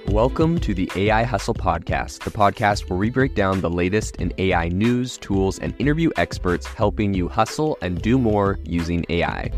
Welcome to the AI Hustle Podcast, the podcast where we break down the latest in AI news, tools, and interview experts helping you hustle and do more using AI.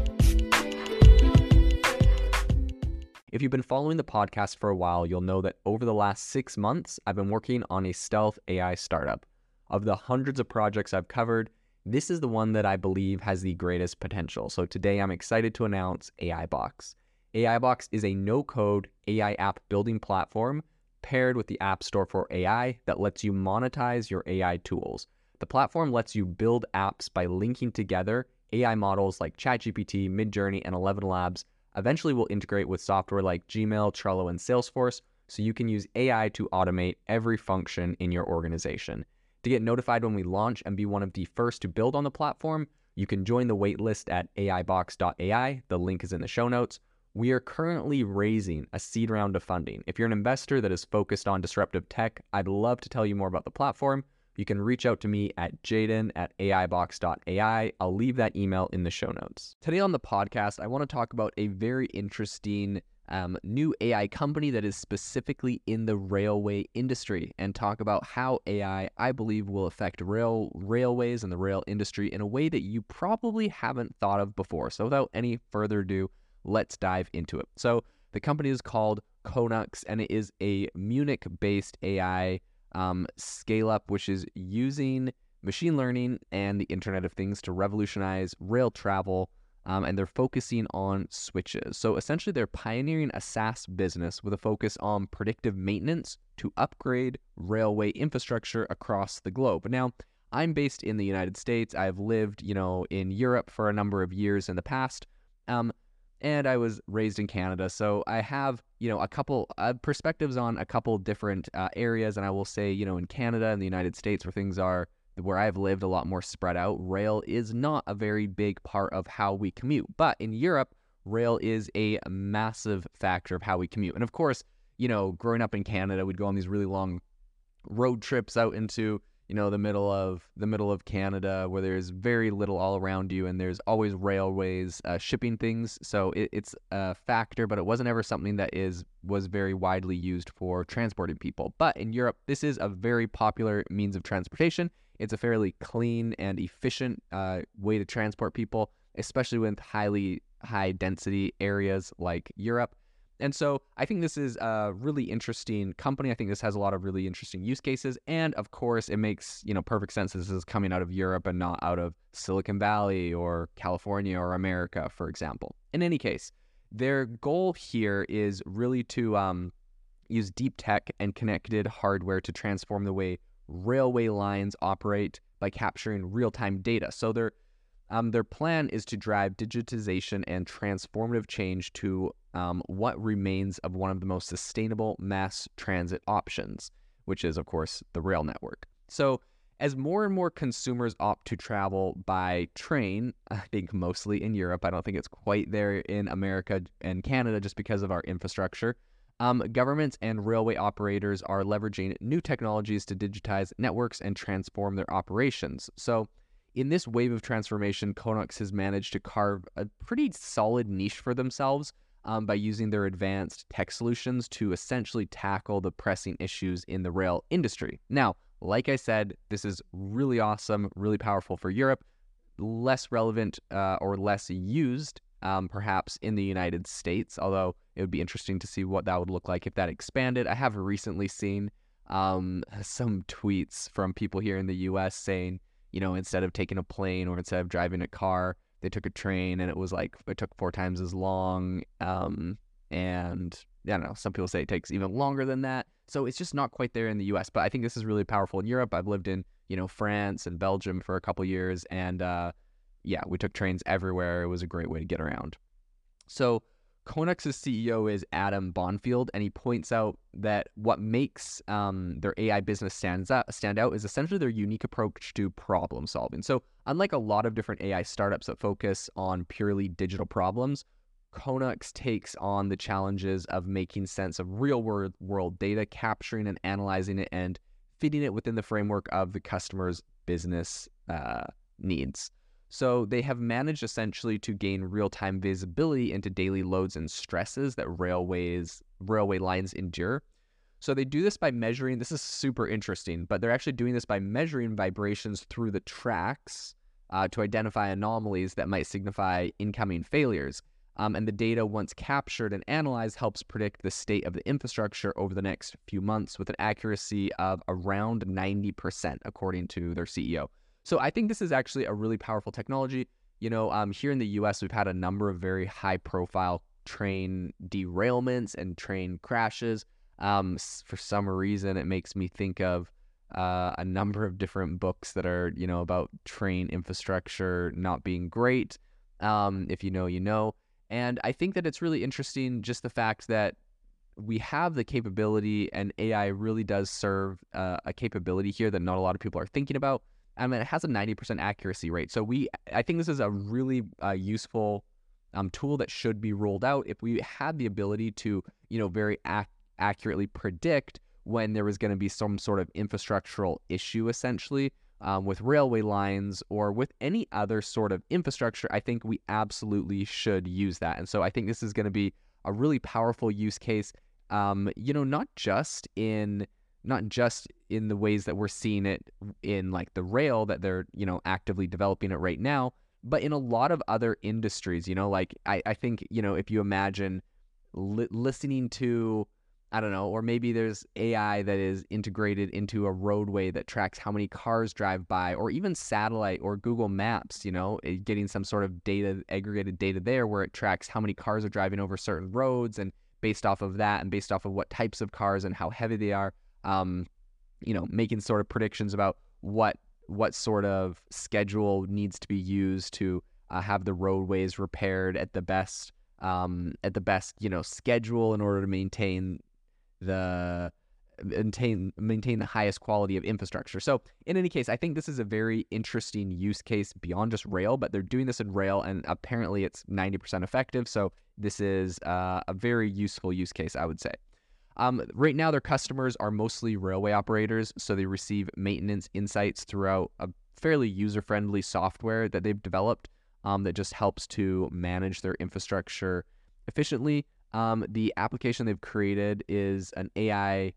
If you've been following the podcast for a while, you'll know that over the last 6 months, I've been working on a stealth AI startup. Of the hundreds of projects I've covered, this is the one that I believe has the greatest potential. So today I'm excited to announce AIBox. AIBox is a no-code AI app building platform paired with the App Store for AI that lets you monetize your AI tools. The platform lets you build apps by linking together AI models like ChatGPT, Midjourney, and ElevenLabs. Eventually will integrate with software like Gmail, Trello, and Salesforce, so you can use AI to automate every function in your organization. To get notified when we launch and be one of the first to build on the platform, you can join the waitlist at aibox.ai. The link is in the show notes. We are currently raising a seed round of funding. If you're an investor that is focused on disruptive tech, I'd love to tell you more about the platform. You can reach out to me at jaden@aibox.ai. I'll leave that email in the show notes. Today on the podcast, I want to talk about a very interesting new AI company that is specifically in the railway industry and talk about how AI, I believe, will affect railways and the rail industry in a way that you probably haven't thought of before. So without any further ado, let's dive into it. So the company is called Konux, and it is a Munich-based AI scale-up, which is using machine learning and the Internet of Things to revolutionize rail travel, and they're focusing on switches. So essentially, they're pioneering a SaaS business with a focus on predictive maintenance to upgrade railway infrastructure across the globe. Now, I'm based in the United States. I've lived, in Europe for a number of years in the past. And I was raised in Canada, so I have, a couple perspectives on a couple different areas. And I will say, in Canada and the United States, where I've lived a lot more spread out, rail is not a very big part of how we commute. But in Europe, rail is a massive factor of how we commute. And of course, growing up in Canada, we'd go on these really long road trips out into the middle of Canada, where there's very little all around you, and there's always railways shipping things. So it's a factor, but it wasn't ever something that was very widely used for transporting people. But in Europe, this is a very popular means of transportation. It's a fairly clean and efficient way to transport people, especially with high density areas like Europe. And so I think this is a really interesting company. I think this has a lot of really interesting use cases. And of course, it makes, perfect sense this is coming out of Europe and not out of Silicon Valley or California or America, for example. In any case, their goal here is really to use deep tech and connected hardware to transform the way railway lines operate by capturing real-time data. So their plan is to drive digitization and transformative change to what remains of one of the most sustainable mass transit options, which is, of course, the rail network. So as more and more consumers opt to travel by train, I think mostly in Europe, I don't think it's quite there in America and Canada just because of our infrastructure, governments and railway operators are leveraging new technologies to digitize networks and transform their operations. So in this wave of transformation, Konux has managed to carve a pretty solid niche for themselves by using their advanced tech solutions to essentially tackle the pressing issues in the rail industry. Now, like I said, this is really awesome, really powerful for Europe, less relevant or less used perhaps in the United States, although it would be interesting to see what that would look like if that expanded. I have recently seen some tweets from people here in the US saying, instead of taking a plane or instead of driving a car, they took a train, and it took 4 times as long. And I don't know, some people say it takes even longer than that. So it's just not quite there in the US, but I think this is really powerful in Europe. I've lived in, France and Belgium for a couple years, and we took trains everywhere. It was a great way to get around. So Konux's CEO is Adam Bonfield, and he points out that what makes their AI business stand out is essentially their unique approach to problem solving. So unlike a lot of different AI startups that focus on purely digital problems, Konux takes on the challenges of making sense of real-world data, capturing and analyzing it, and fitting it within the framework of the customer's business needs. So they have managed essentially to gain real-time visibility into daily loads and stresses that railway lines endure. So they do this by measuring, this is super interesting, but they're actually doing this by measuring vibrations through the tracks to identify anomalies that might signify incoming failures. And the data, once captured and analyzed, helps predict the state of the infrastructure over the next few months with an accuracy of around 90%, according to their CEO. So I think this is actually a really powerful technology. Here in the US, we've had a number of very high-profile train derailments and train crashes. For some reason, it makes me think of a number of different books that are, about train infrastructure not being great. If you know, you know. And I think that it's really interesting just the fact that we have the capability, and AI really does serve a capability here that not a lot of people are thinking about. I mean, it has a 90% accuracy rate. So I think this is a really useful tool that should be rolled out. If we had the ability to, very accurately predict when there was going to be some sort of infrastructural issue, essentially, with railway lines or with any other sort of infrastructure, I think we absolutely should use that. And so I think this is going to be a really powerful use case, not just in the ways that we're seeing it in like the rail that they're, actively developing it right now, but in a lot of other industries, like I think, if you imagine listening to, I don't know, or maybe there's AI that is integrated into a roadway that tracks how many cars drive by, or even satellite or Google Maps, getting some sort of data, aggregated data there where it tracks how many cars are driving over certain roads, and based off of that and based off of what types of cars and how heavy they are, making sort of predictions about what sort of schedule needs to be used to have the roadways repaired at the best, schedule in order to maintain the highest quality of infrastructure. So in any case, I think this is a very interesting use case beyond just rail, but they're doing this in rail, and apparently it's 90% effective. So this is a very useful use case, I would say. Right now, their customers are mostly railway operators, so they receive maintenance insights throughout a fairly user-friendly software that they've developed that just helps to manage their infrastructure efficiently. The application they've created is an AI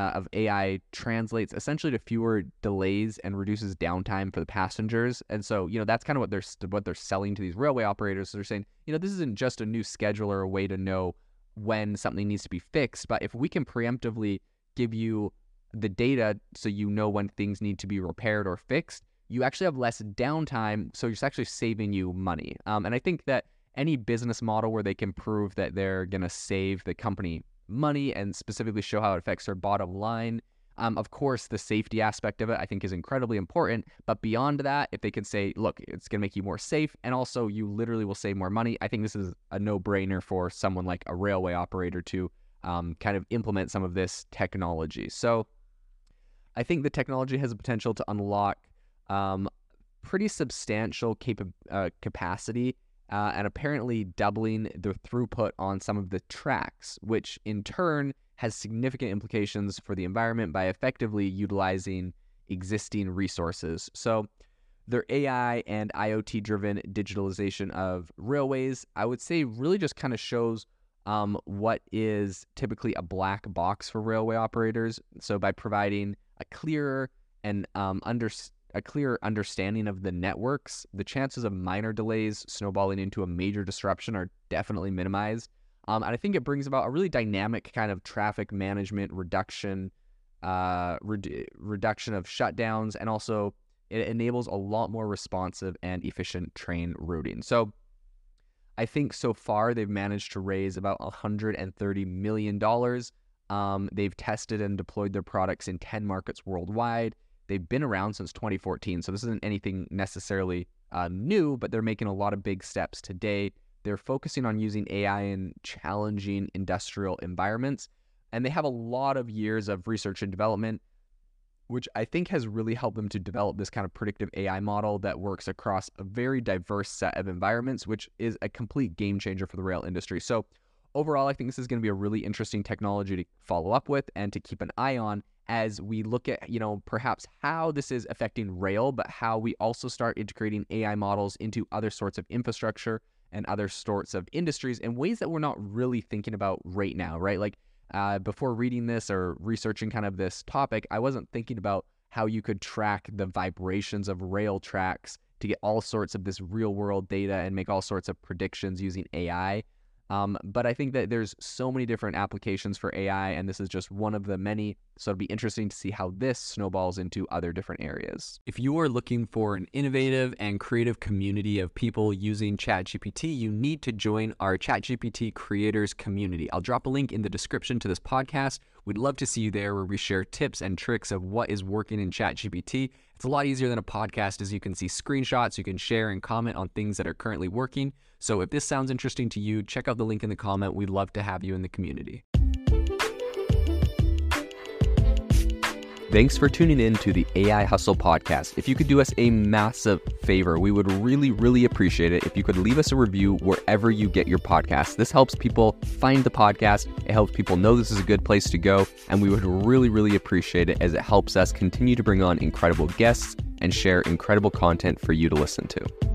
translates essentially to fewer delays and reduces downtime for the passengers. And so, that's kind of what they're selling to these railway operators. So they're saying, this isn't just a new schedule or a way to know when something needs to be fixed, but if we can preemptively give you the data so you know when things need to be repaired or fixed, you actually have less downtime, so it's actually saving you money. And I think that any business model where they can prove that they're going to save the company money and specifically show how it affects their bottom line, of course, the safety aspect of it, I think, is incredibly important. But beyond that, if they can say, look, it's going to make you more safe, and also you literally will save more money, I think this is a no-brainer for someone like a railway operator to kind of implement some of this technology. So I think the technology has the potential to unlock pretty substantial capacity and apparently doubling the throughput on some of the tracks, which in turn has significant implications for the environment by effectively utilizing existing resources. So their AI and IoT-driven digitalization of railways, I would say, really just kind of shows what is typically a black box for railway operators. So by providing a clearer and a clearer understanding of the networks, the chances of minor delays snowballing into a major disruption are definitely minimized. And I think it brings about a really dynamic kind of traffic management reduction of shutdowns, and also it enables a lot more responsive and efficient train routing. So I think so far they've managed to raise about $130 million. They've tested and deployed their products in 10 markets worldwide. They've been around since 2014, so this isn't anything necessarily new, but they're making a lot of big steps today. They're focusing on using AI in challenging industrial environments, and they have a lot of years of research and development, which I think has really helped them to develop this kind of predictive AI model that works across a very diverse set of environments, which is a complete game changer for the rail industry. So overall, I think this is going to be a really interesting technology to follow up with and to keep an eye on as we look at, perhaps how this is affecting rail, but how we also start integrating AI models into other sorts of infrastructure and other sorts of industries in ways that we're not really thinking about right now, right? Like before reading this or researching kind of this topic, I wasn't thinking about how you could track the vibrations of rail tracks to get all sorts of this real world data and make all sorts of predictions using AI. But I think that there's so many different applications for AI, and this is just one of the many. So it'll be interesting to see how this snowballs into other different areas. If you are looking for an innovative and creative community of people using ChatGPT, you need to join our ChatGPT creators community. I'll drop a link in the description to this podcast. We'd love to see you there, where we share tips and tricks of what is working in ChatGPT. It's a lot easier than a podcast, as you can see screenshots, you can share and comment on things that are currently working. So if this sounds interesting to you, check out the link in the comment. We'd love to have you in the community. Thanks for tuning in to the AI Hustle podcast. If you could do us a massive favor, we would really, really appreciate it if you could leave us a review wherever you get your podcasts. This helps people find the podcast. It helps people know this is a good place to go. And we would really, really appreciate it, as it helps us continue to bring on incredible guests and share incredible content for you to listen to.